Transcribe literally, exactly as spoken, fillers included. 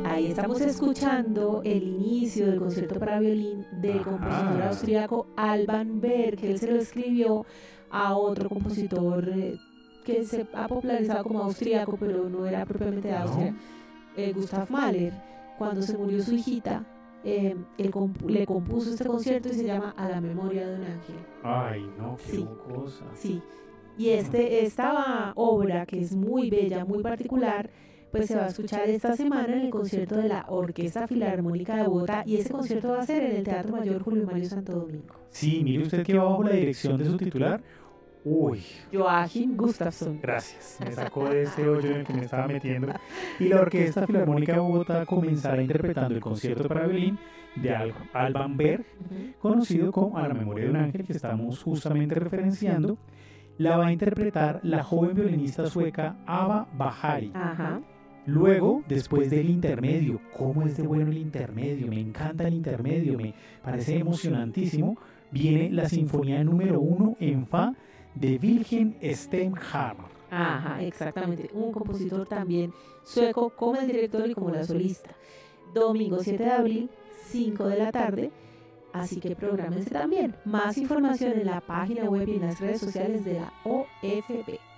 Ahí estamos escuchando el inicio del concierto para violín del Ajá. compositor austríaco Alban Berg, que él se lo escribió a otro compositor eh, que se ha popularizado como austríaco, pero no era propiamente de Austria, ¿No? eh, Gustav Mahler. Cuando se murió su hijita, eh, él compu- le compuso este concierto y se llama A la memoria de un ángel. Ay, no, qué Sí. cosa. Sí, y este, esta obra, que es muy bella, muy particular, pues se va a escuchar esta semana en el concierto de la Orquesta Filarmónica de Bogotá, y ese concierto va a ser en el Teatro Mayor Julio Mario Santo Domingo. Sí, mire usted que va bajo la dirección de su titular. Uy, Joachim Gustafsson. gracias. Me sacó de este hoyo en el que me estaba metiendo. Y la Orquesta Filarmónica de Bogotá comenzará interpretando el concierto para violín de Al- Alban Berg, Ujú. conocido como A la memoria de un ángel, que estamos justamente referenciando. La va a interpretar la joven violinista sueca Ava Bahari. Ajá. Luego, después del intermedio, ¿cómo es de bueno el intermedio? Me encanta el intermedio, me parece emocionantísimo. Viene la sinfonía número uno en fa de Wilhelm Steinhardt. Ajá, exactamente. Un compositor también sueco, como el director y como la solista. Domingo siete de abril, cinco de la tarde. Así que prográmense también. Más información en la página web y en las redes sociales de la O F P.